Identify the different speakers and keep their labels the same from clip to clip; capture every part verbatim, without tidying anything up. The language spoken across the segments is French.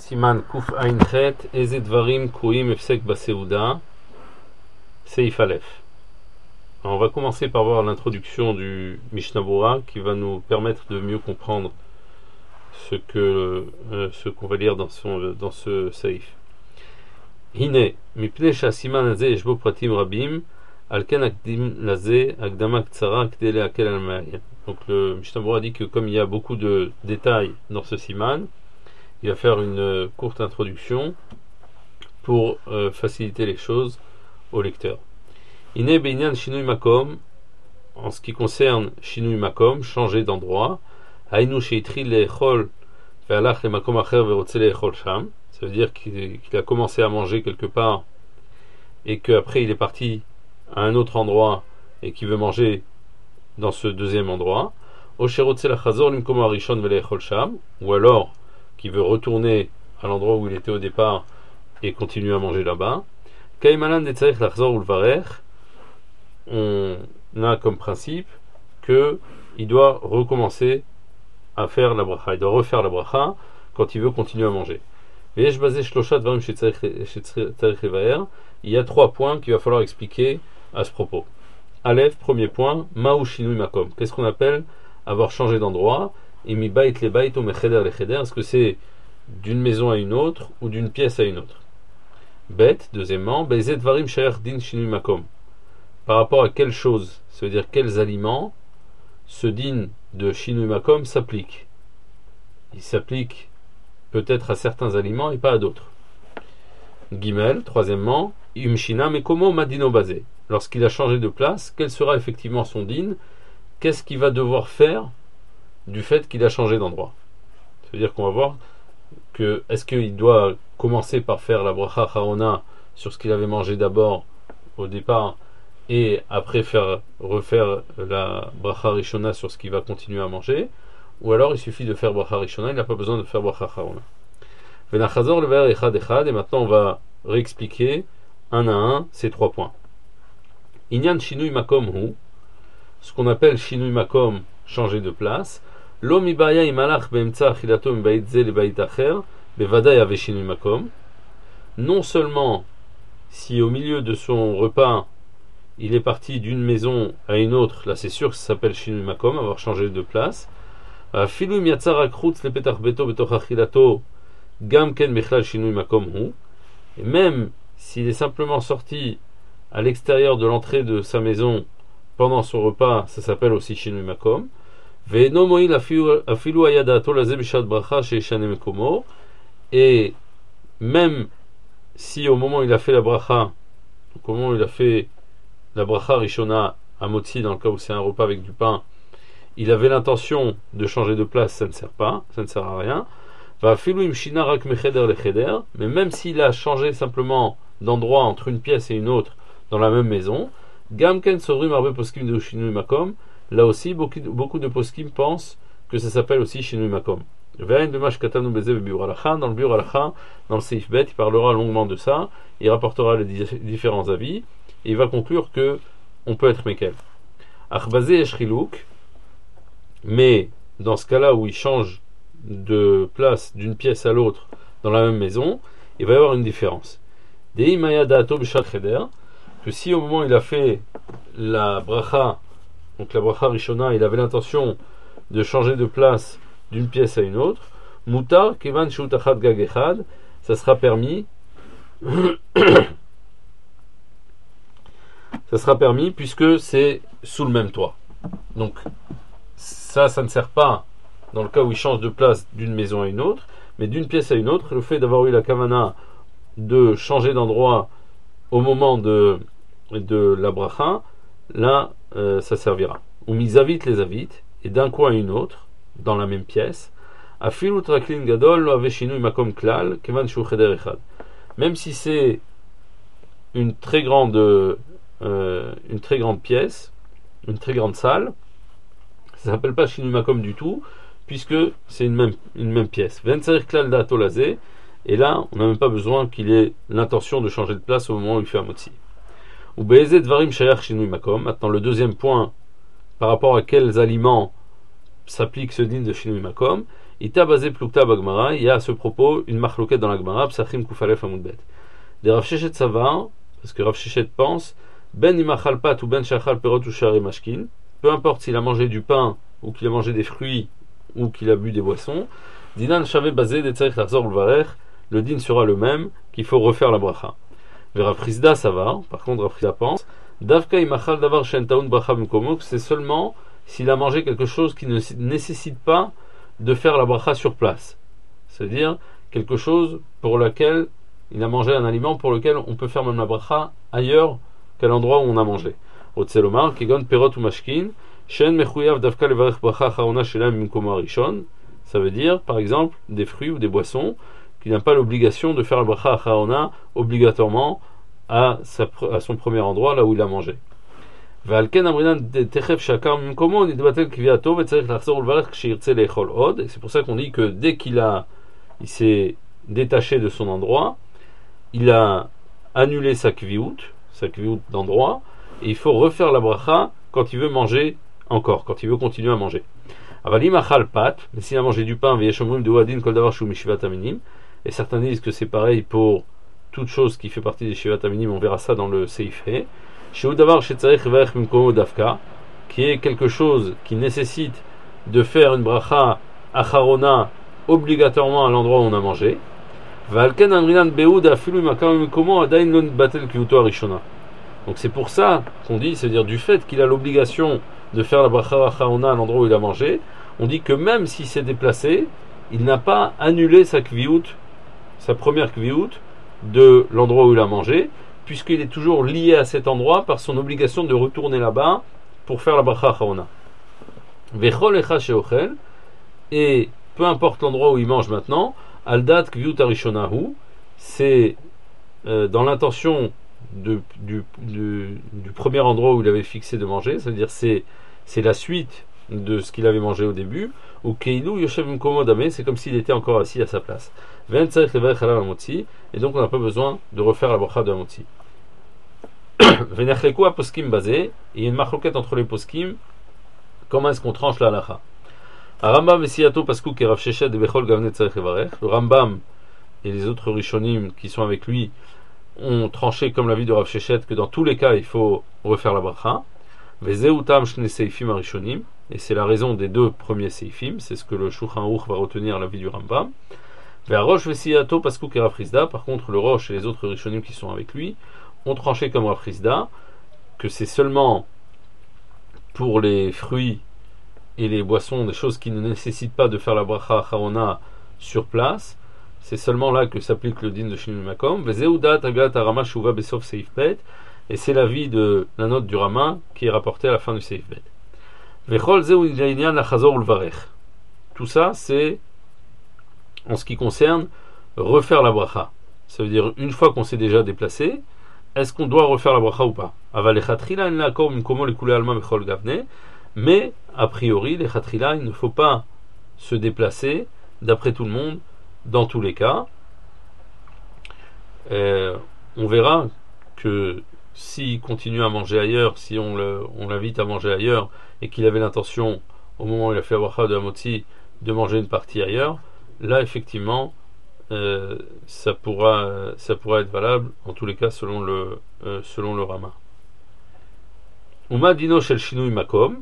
Speaker 1: Siman Kuf Ain Chet, Eze Dvarim Kruim Efsek Baseuda, Seif Aleph. On va commencer par voir l'introduction du Mishnah Berurah qui va nous permettre de mieux comprendre ce que euh, ce qu'on va lire dans, son, dans ce Seif. Hine, Mipne Shasiman Aze Eshbo Pratim Rabim, Alken Akdim Laze, Akdama Ktsara, Kdele Akel Al-Ma'ayan. Donc le Mishnah Berurah dit que comme il y a beaucoup de détails dans ce Siman, il va faire une euh, courte introduction pour euh, faciliter les choses au lecteur. Ine Beinyan Shinui Makom, en ce qui concerne Shinui Makom, changer d'endroit, Hainu Sheitri Le'echol Ve'alach Le'makom Acher Ve'rotze Le'echol Sham, ça veut dire qu'il, qu'il a commencé à manger quelque part et qu'après il est parti à un autre endroit et qu'il veut manger dans ce deuxième endroit, O Sherotze Lachazor Limkom Arishon Ve'le'echol Sham, ou alors qui veut retourner à l'endroit où il était au départ et continuer à manger là-bas. Kaimalan Detzarech Lachzor Ulvarech, on a comme principe que il doit recommencer à faire la bracha, il doit refaire la bracha quand il veut continuer à manger. Il y a trois points qu'il va falloir expliquer à ce propos. Aleph, premier point, Ma'u Shinui Makom. Qu'est-ce qu'on appelle avoir changé d'endroit? Et mi bait le bait ou mecheder le cheder, est-ce que c'est d'une maison à une autre ou d'une pièce à une autre? Bet, deuxièmement, bezet varim shayer din shinui makom. Par rapport à quelle chose, ça veut dire quels aliments, ce din de shinui makom s'applique. Il s'applique peut-être à certains aliments et pas à d'autres. Gimel, troisièmement, imshina mekomo madino bazé. Lorsqu'il a changé de place, quel sera effectivement son din? Qu'est-ce qu'il va devoir faire du fait qu'il a changé d'endroit? Ça veut dire qu'on va voir que est-ce qu'il doit commencer par faire la bracha charona sur ce qu'il avait mangé d'abord au départ et après faire refaire la bracha rishona sur ce qu'il va continuer à manger, ou alors il suffit de faire bracha rishona, il n'a pas besoin de faire bracha charona. Venachazor le ver echad echad, et maintenant on va réexpliquer un à un ces trois points. Inyan shinui makom hu, ce qu'on appelle shinui makom, changer de place. Non seulement si au milieu de son repas il est parti d'une maison à une autre, là c'est sûr que ça s'appelle Shinui Makom, avoir changé de place. Et même s'il est simplement sorti à l'extérieur de l'entrée de sa maison pendant son repas, ça s'appelle aussi Shinui Makom. Et même si au moment où il a fait la bracha, au moment où il a fait la bracha rishona à motzi, dans le cas où c'est un repas avec du pain, il avait l'intention de changer de place, ça ne sert pas, ça ne sert à rien. Mais même s'il a changé simplement d'endroit entre une pièce et une autre dans la même maison, gamken sovrim arbe poskim de shinui makom. Là aussi, beaucoup, beaucoup de poskim pensent que ça s'appelle aussi Shinui Makom. Dans le Biur Halacha, dans le Seif Bet, il parlera longuement de ça, il rapportera les différents avis, et il va conclure que on peut être Mekel. Achbazé et Shrilouk, mais dans ce cas-là où il change de place d'une pièce à l'autre dans la même maison, il va y avoir une différence. Dei Maya Da'ato B'Shat Cheder, que si au moment où il a fait la bracha, donc la bracha rishona, il avait l'intention de changer de place d'une pièce à une autre, mutar kevan shutachad gag echad, ça sera permis ça sera permis puisque c'est sous le même toit. Donc ça, ça ne sert pas dans le cas où il change de place d'une maison à une autre, mais d'une pièce à une autre, le fait d'avoir eu la kavana de changer d'endroit au moment de, de la bracha, là Euh, ça servira. Ou misavit les avit, et d'un coin à une autre, dans la même pièce, afilu traklin gadol lo ave shinui makom klal, kevan shu cheder echad. Même si c'est une très grande, euh, une très grande pièce, une très grande salle, ça s'appelle pas shinui makom du tout, puisque c'est une même, une même pièce. Ventzarich klal dato lazé, et là, on n'a même pas besoin qu'il ait l'intention de changer de place au moment où il fait un motzi. Ou be'ezet varim shayach shinui makom. Maintenant, le deuxième point, par rapport à quels aliments s'applique ce din de shinui makom, Ita basé plukta bagmara, il y a à ce propos une marloquette dans la Gemara, Psachim Kufalef Amoudbet. Des Rav Shechet Savar, parce que Rav Shechet pense, Ben imachal pat ou ben shachal perot ou shari mashkin, peu importe s'il a mangé du pain, ou qu'il a mangé des fruits, ou qu'il a bu des boissons, Dinan Shavé basé des Tzarech Larzor Ulvarech, le din sera le même, qu'il faut refaire la bracha. Vers Frisda Savar, par contre Frisda pense, Davka imachal davar shen taun bracha mkomok, c'est seulement s'il a mangé quelque chose qui ne nécessite pas de faire la bracha sur place. C'est-à-dire quelque chose pour lequel il a mangé un aliment pour lequel on peut faire même la bracha ailleurs qu'à l'endroit où on a mangé. Otselomar, Kegon Perot ou Mashkin, Shen Mechuyav Davka Levarech Bracha Charona Shelam Mimkomo Arishon. Ça veut dire, par exemple, des fruits ou des boissons qui n'ont pas l'obligation de faire la bracha Charona obligatoirement à, sa, à son premier endroit, là où il a mangé. ועל כן אמרינן תכף שעקר ממקומו נתבטל קביעתו וצריך לחזור ולברך כשירצה לאכול עוד. Et c'est pour ça qu'on dit que dès qu'il a il s'est détaché de son endroit, il a annulé sa kviout, sa kviout d'endroit, et il faut refaire la bracha quand il veut manger encore, quand il veut continuer à manger. Avalim achal pat, mais s'il a mangé du pain, veyeshomrim de wadin kol davar shu mishivat aminim, et certains disent que c'est pareil pour toute chose qui fait partie des shivat aminim, on verra ça dans le seif he. Qui est quelque chose qui nécessite de faire une bracha acharona obligatoirement à l'endroit où on a mangé. Donc c'est pour ça qu'on dit, c'est-à-dire du fait qu'il a l'obligation de faire la bracha acharona à l'endroit où il a mangé, on dit que même s'il s'est déplacé, il n'a pas annulé sa kviout, sa première kviout de l'endroit où il a mangé, puisqu'il est toujours lié à cet endroit par son obligation de retourner là-bas pour faire la bracha acharona. Vechol echa sheochel, et peu importe l'endroit où il mange maintenant, aldat kviut arishonahu, c'est euh, dans l'intention de, du, du, du premier endroit où il avait fixé de manger, c'est-à-dire c'est, c'est la suite de ce qu'il avait mangé au début, ou keilu yoshev mkomo dame, c'est comme s'il était encore assis à sa place. Ve'en tzarich levarech alav hamotzi, et donc on n'a pas besoin de refaire la bracha de hamotzi. Ve'nechleku poskim basé, il y a une marloquette entre les poskim, comment est-ce qu'on tranche la halacha. Rambam vesiyato pasku kerav shechet de bechol gavne tzarich levarech, le Rambam et les autres rishonim qui sont avec lui ont tranché comme l'avis de Rav Shechet que dans tous les cas il faut refaire la bracha. Vezeutam shne seifim arishonim, et c'est la raison des deux premiers seifim, c'est ce que le Shulchan Aruch va retenir l'avis du Rambam. Ve'arosh vesiyato pasku kerav Frisda, par contre le Rosh et les autres rishonim qui sont avec lui ont tranché comme Rav Frisda que c'est seulement pour les fruits et les boissons, des choses qui ne nécessitent pas de faire la bracha acharona sur place, c'est seulement là que s'applique le din de Shinui Makom. Vezeudat agat arama shuva besof seif bet, et c'est l'avis de la note du Rama qui est rapportée à la fin du seif bet. Vechol zeu inyan lachazor ulvarech. Tout ça, c'est en ce qui concerne refaire la bracha. Ça veut dire, une fois qu'on s'est déjà déplacé, est-ce qu'on doit refaire la bracha ou pas? Avalechatchila en l'accord mikomo le koule alma bechol gavne, mais a priori, les chatrila, il ne faut pas se déplacer, d'après tout le monde, dans tous les cas. Euh, on verra que s'il continue à manger ailleurs, si on, le, on l'invite à manger ailleurs, et qu'il avait l'intention, au moment où il a fait la bracha de Hamotzi, de manger une partie ailleurs, là, effectivement, euh, ça, pourra, ça pourra être valable, en tous les cas, selon le, euh, selon le Rama. Uma dino shel shinui makom.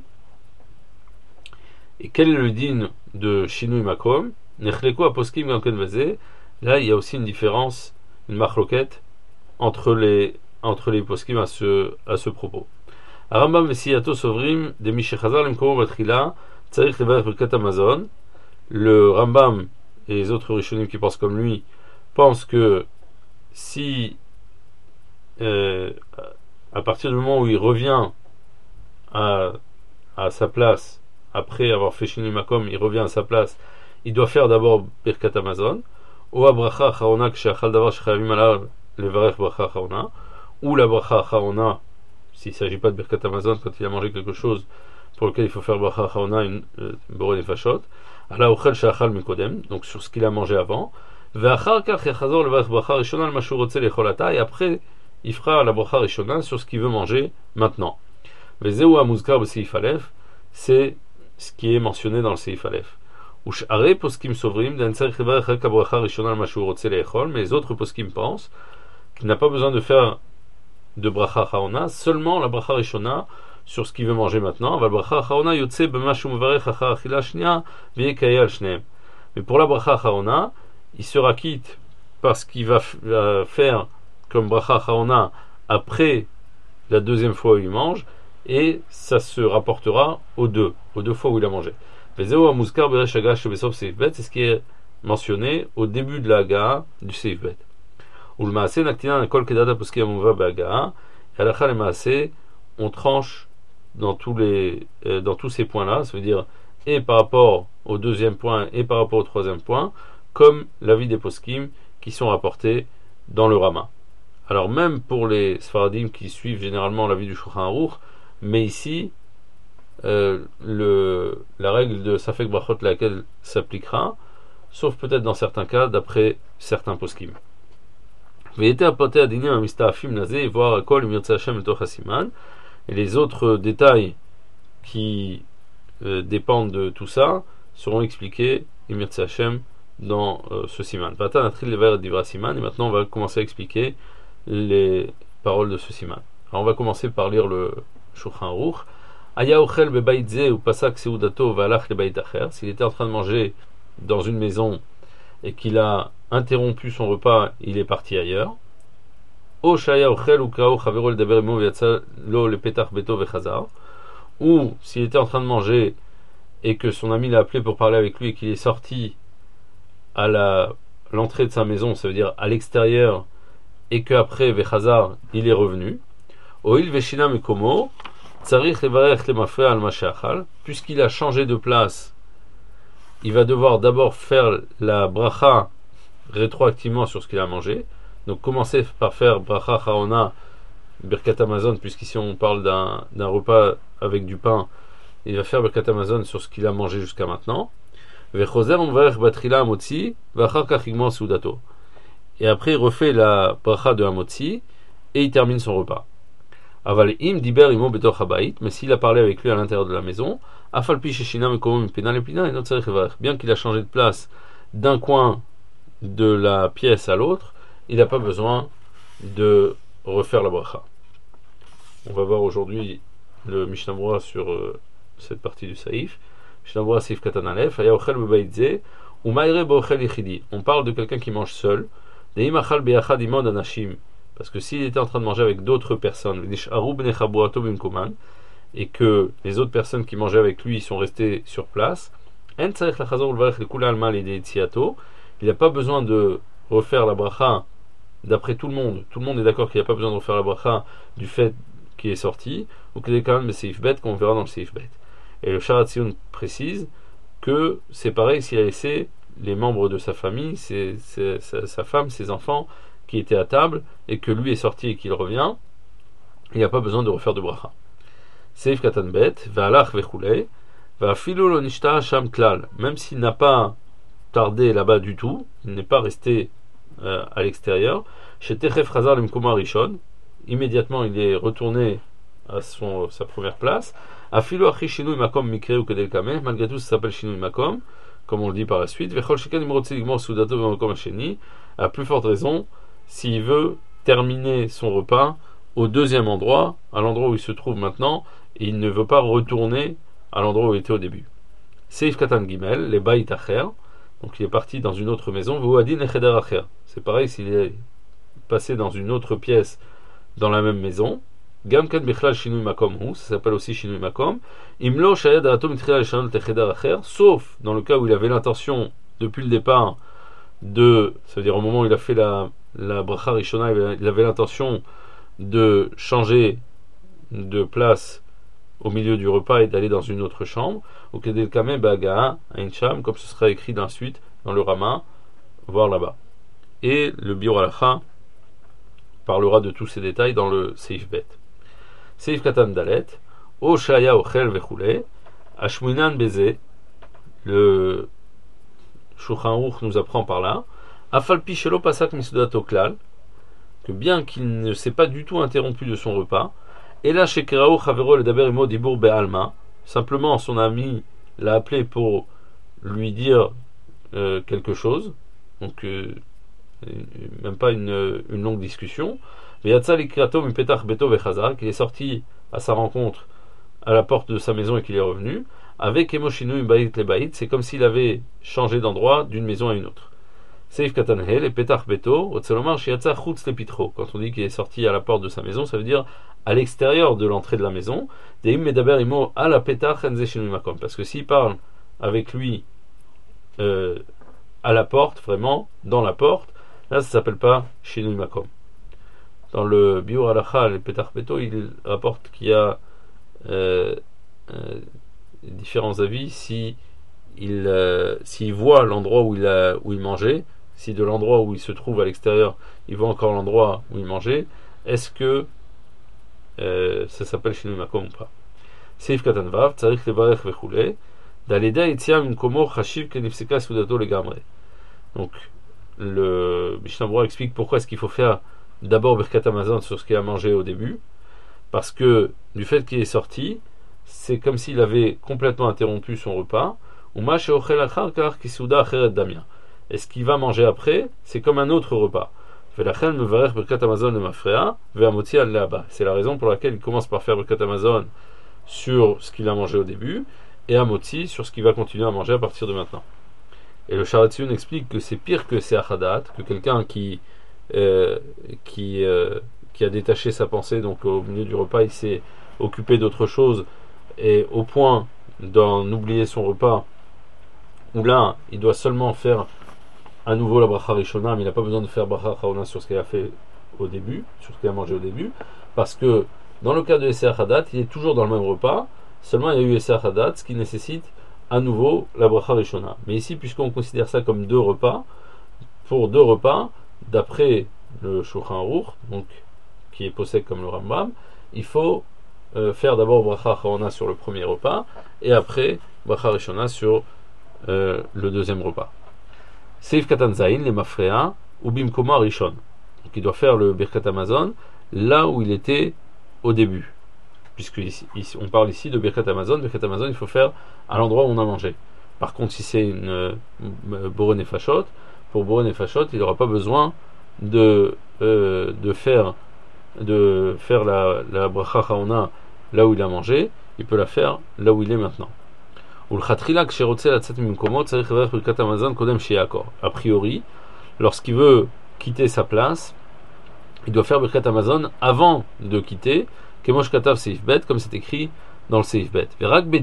Speaker 1: Et quel est le din de Shinui Makom? Nechleko aposkim gamken vazé. Là, il y a aussi une différence, une marloquette entre les entre les poskim à ce à ce propos. Arambam vesiyato sovrim de mishechazar lemkomo batrila tzarich levarech birkat hamazon. Le Rambam et les autres rishonim qui pensent comme lui pensent que si euh, à partir du moment où il revient à à sa place, après avoir fait Shinui Makom, il revient à sa place, il doit faire d'abord Birkat Hamazon, ou la bracha acharona ksheachal davar shechayavim alav levarech bracha acharona, ou la bracha acharona, s'il ne s'agit pas de Birkat Hamazon, quand il a mangé quelque chose pour lequel il faut faire bracha acharona, une boré nefashot, ala ochel sheachal mikodem, donc sur ce qu'il a mangé avant, ve'achar kach yachazor levarech bracha rishona al mashu rotze lecholata, et après il fera la bracha rishona sur ce qu'il veut manger maintenant. Ve'zeu amuzkar b'seif alef, c'est ce qui est mentionné dans le Seif Aleph. Ushare poskim sovrim d'en tzarich levarech rak habracha rishona al ma shu rotze le'echol, mais les autres poskim pensent qu'il n'a pas besoin de faire de bracha chaona, seulement la bracha rishona sur ce qu'il veut manger maintenant. Val bracha chaona yotze b'ma shu mevarech achar achila shnia v'yekayeh al shneim. Mais pour la bracha chaona, il sera quitte parce qu'il va faire comme bracha chaona après la deuxième fois où il mange, et ça se rapportera aux deux, aux deux fois où il a mangé. C'est ce qui est mentionné au début de la Haga du Seif Bet. On tranche dans tous, les, euh, dans tous ces points-là, ça veut dire et par rapport au deuxième point et par rapport au troisième point, comme l'avis des poskim qui sont rapportés dans le Rama. Alors même pour les Sfaradim qui suivent généralement l'avis du Shulchan Aruch, mais ici, euh, le, la règle de Safek Brachot laquelle s'appliquera, sauf peut-être dans certains cas, d'après certains poskim. Et les autres détails qui euh, dépendent de tout ça seront expliqués dans euh, ce siman. Et maintenant on va commencer à expliquer les paroles de ce siman. Alors on va commencer par lire le Shulchan Aruch. Aya ochel bebayit ze ou pasak seudato v'alach lebayit acher. S'il était en train de manger dans une maison et qu'il a interrompu son repas, il est parti ailleurs. O shaya ochel ou krao chavero ledaber imo v'yatsa lo lepetach beto v'chazar. Ou s'il était en train de manger et que son ami l'a appelé pour parler avec lui et qu'il est sorti à la, l'entrée de sa maison, ça veut dire à l'extérieur, et qu'après v'chazar il est revenu. Oil veshina mekomo tzarich levarech lemafre al mashachal. Puisqu'il a changé de place, il va devoir d'abord faire la bracha rétroactivement sur ce qu'il a mangé. Donc commencer par faire bracha chaona birkat Amazon, puisqu'ici on parle d'un, d'un repas avec du pain. Il va faire birkat Amazon sur ce qu'il a mangé jusqu'à maintenant. Vechozer mevarech batrila amotzi v'achar kach yigmor seudato. Et après il refait la bracha de amotzi et il termine son repas. Aval im diber imo betoch habayit, mais s'il a parlé avec lui à l'intérieur de la maison, afal pi sheshina mekomom pena lepina et not tzarich levarech. Bien qu'il a changé de place d'un coin de la pièce à l'autre, il n'a pas besoin de refaire la bracha. On va voir aujourd'hui le Mishnah Berurah sur euh, cette partie du Saïf. Mishnah Berurah Saïf Katan Aleph, aya ochel bebayit ze ou ma'ire beochel yichidi. On parle de quelqu'un qui mange seul. Deim achal beyachad imod anashim. Parce que s'il était en train de manger avec d'autres personnes, et que les autres personnes qui mangeaient avec lui sont restées sur place, il n'a pas besoin de refaire la bracha d'après tout le monde. Tout le monde est d'accord qu'il n'y a pas besoin de refaire la bracha du fait qu'il est sorti, ou qu'il est quand même le seif bet qu'on verra dans le seif bet. Et le Sharat Sion précise que c'est pareil s'il a laissé les membres de sa famille, ses, ses, sa, sa femme, ses enfants, qui était à table et que lui est sorti et qu'il revient, il n'y a pas besoin de refaire de bracha. Seif katan bet, va'alach vechulei, va'afilu lo nishta sham klal. Même s'il n'a pas tardé là-bas du tout, il n'est pas resté euh, à l'extérieur, chez techef chazar lemkoma rishon, immédiatement il est retourné à son, sa première place. Afilu achi shinui makom mikre ou kedel kameh, malgré tout ça s'appelle shinui makom, comme on le dit par la suite. Vechol sheken imrotzi ligmor seudato v'makom hasheni, à plus forte raison s'il veut terminer son repas au deuxième endroit, à l'endroit où il se trouve maintenant, et il ne veut pas retourner à l'endroit où il était au début. Seif katan gimel, les bayit acher, donc il est parti dans une autre maison, v'uadin echeder acher. C'est pareil s'il est passé dans une autre pièce dans la même maison. Gam kan bichlal shinui makom hu, ça s'appelle aussi shinui makom. Imlo shayad atom mitchila leshanol echeder acher, sauf dans le cas où il avait l'intention depuis le départ de, ça veut dire au moment où il a fait la la bracha rishona, il avait l'intention de changer de place au milieu du repas et d'aller dans une autre chambre, ou kedel kameh baga aincham, comme ce sera écrit dans la suite dans le Rama, voir là-bas. Et le Biur Halacha parlera de tous ces détails dans le Seif Bet. Seif katan dalet, o shaya ochel vechule, ashmuinan beze, le Shulchan Aruch nous apprend par là, afalpi shelo pasak misudato klal, que bien qu'il ne s'est pas du tout interrompu de son repas, et là chez Kerao Chavero le Daber Imo Dibour Be'alma, simplement son ami l'a appelé pour lui dire euh, quelque chose, donc euh, même pas une, une longue discussion. Mais Yatsa Likrato Mipetach Beto Vechazar, qu'il est sorti à sa rencontre à la porte de sa maison et qu'il est revenu, avec Emoshinu Imbaït Lebaït, c'est comme s'il avait changé d'endroit d'une maison à une autre. Seif Katanhel et Petach Beto, Otselomar Shiatsa Chutz Lepitro. Quand on dit qu'il est sorti à la porte de sa maison, ça veut dire à l'extérieur de l'entrée de la maison. Deim Medaber Imo à la Petach Enzeshinu Makom. Parce que s'il parle avec lui euh, à la porte, vraiment, dans la porte, là ça s'appelle pas Shinu Makom. Dans le Biur Halacha, le Petach Beto, il rapporte qu'il y a euh, euh, différents avis si il euh, s'il voit l'endroit où il a, où il mangeait, si de l'endroit où il se trouve à l'extérieur, il voit encore l'endroit où il mangeait, est-ce que euh, ça s'appelle Shinui Makom ou pas? Seif Katan Vav, Tzarich Levarech Vechule, Daleda Etziam Inkomo Chashiv Kenifseka Sudato Legamre. Donc le Mishnah Berurah explique pourquoi est-ce qu'il faut faire d'abord Birkat Hamazon sur ce qu'il a mangé au début, parce que du fait qu'il est sorti, c'est comme s'il avait complètement interrompu son repas. Et ce qu'il va manger après, c'est comme un autre repas. C'est la raison pour laquelle il commence par faire Birkat Hamazon sur ce qu'il a mangé au début, et Amotzi sur ce qu'il va continuer à manger à partir de maintenant. Et le Sharatzion explique que c'est pire que c'est Achadat, que quelqu'un qui euh, qui, euh, qui a détaché sa pensée, donc au milieu du repas, il s'est occupé d'autre chose, et au point d'en oublier son repas, où là, il doit seulement faire à nouveau la bracha rishona, mais il n'a pas besoin de faire bracha charona sur ce qu'il a fait au début, sur ce qu'il a mangé au début, parce que dans le cas de Esser Hadat, il est toujours dans le même repas, seulement il y a eu Esser Hadat, ce qui nécessite à nouveau la bracha rishona. Mais ici, puisqu'on considère ça comme deux repas, pour deux repas, d'après le Shulchan Aruch, donc qui est possède comme le Rambam, il faut euh, faire d'abord bracha charona sur le premier repas, et après bracha rishona sur Euh, le deuxième repas. Seif Katan Zain, les Mafrea, ou Bimkoma Rishon. Donc il doit faire le Birkat Hamazon là où il était au début. Puisque ici, ici, on parle ici de Birkat Hamazon. Birkat Hamazon, il faut faire à l'endroit où on a mangé. Par contre, si c'est une euh, Boré Nefashot, pour Boré Nefashot, il n'aura pas besoin de, euh, de faire, de faire la, la Bracha Chaona là où il a mangé. Il peut la faire là où il est maintenant. A priori, lorsqu'il veut quitter sa place, il doit faire Birkat Hamazon avant de quitter, comme c'est écrit dans le Seif Bet.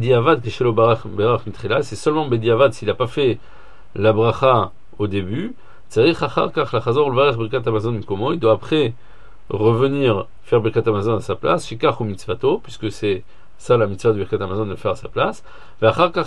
Speaker 1: C'est seulement Bediavad s'il n'a pas fait la bracha au début. Il doit après revenir faire Birkat Hamazon à sa place, puisque c'est ça la mitzvah de Birkat Hamazon de le faire à sa place. Et après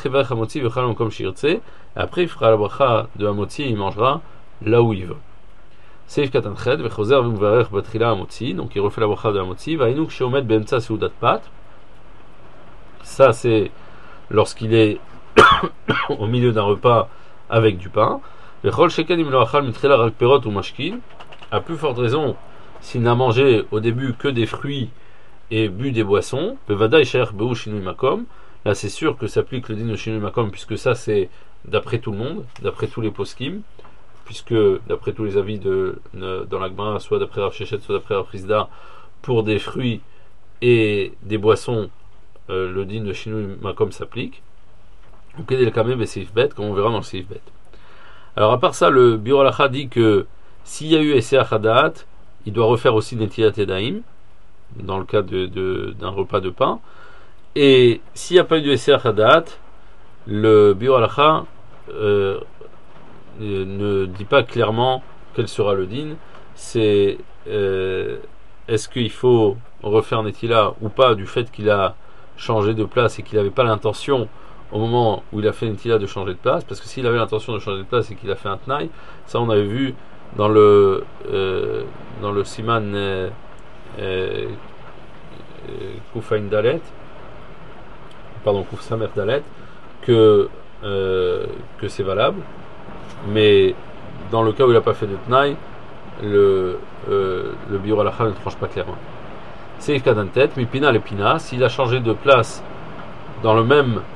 Speaker 1: il fera la bracha de Hamotzi et il mangera là où il veut. Seif Katan Ched, Vechoser V'Mvarech Batrila Hamotzi, donc il refait la bracha de Hamotzi. Va'inu Ksheomet Be'emtza Seudat Pat. Ça c'est lorsqu'il est au milieu d'un repas avec du pain. Vechol Sheken Im Lo Achal Mitrila Rak Perot ou Mashkin. À plus forte raison, s'il n'a mangé au début que des fruits et bu des boissons, là c'est sûr que s'applique le din de Shinui Makom, puisque ça c'est d'après tout le monde, d'après tous les poskim, puisque d'après tous les avis de, de dans l'Agma, soit d'après Rav Shechet, soit d'après Rav Chizda, pour des fruits et des boissons, euh, le din de Shinui Makom s'applique. Donc il est quand même Seif Bet, comme on verra dans le Seif Bet. Alors à part ça, le Biur Halacha dit que s'il y a eu Esser Hadat, il doit refaire aussi Netilat Yadayim, dans le cas de, de, d'un repas de pain. Et s'il n'y a pas eu de Esser Hadat, le Biur Halacha euh, ne dit pas clairement quel sera le din. C'est euh, est-ce qu'il faut refaire Netila ou pas, du fait qu'il a changé de place et qu'il n'avait pas l'intention au moment où il a fait Netila de changer de place, parce que s'il avait l'intention de changer de place et qu'il a fait un Tnaï, ça on avait vu dans le euh, dans le Siman euh, Euh, Koufain Dalet, pardon, Kouf Samer Dalet, que, euh, que c'est valable, mais dans le cas où il n'a pas fait de Tnaï, le, euh, le Biur Halacha ne tranche pas clairement. Seif Kadantet, Mipina Lepina, s'il a changé de place dans le même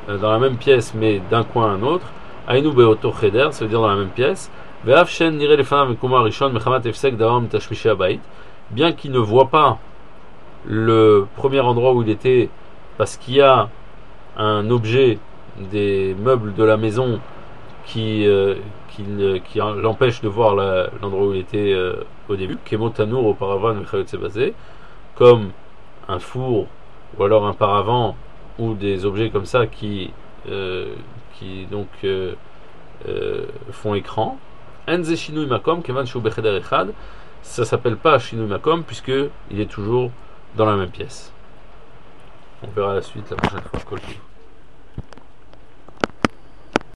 Speaker 1: euh, dans la même pièce, mais d'un coin à un autre. Aïnou beoto cheder, ça veut dire dans la même pièce. Ve'af shen nire lefanav mekuma rishon mechamat efsek davam tashmishi abayit. Bien qu'il ne voit pas le premier endroit où il était, parce qu'il y a un objet des meubles de la maison qui, euh, qui, qui l'empêche de voir la, l'endroit où il était euh, au début, Kemotanour auparavant, comme un four ou alors un paravent ou des objets comme ça qui, euh, qui donc euh, euh, font écran. Enze Shinui Makom, Kevan Shu Becheder Echad, ça s'appelle pas Shinui Makom puisque il est toujours dans la même pièce. On verra la suite la prochaine fois.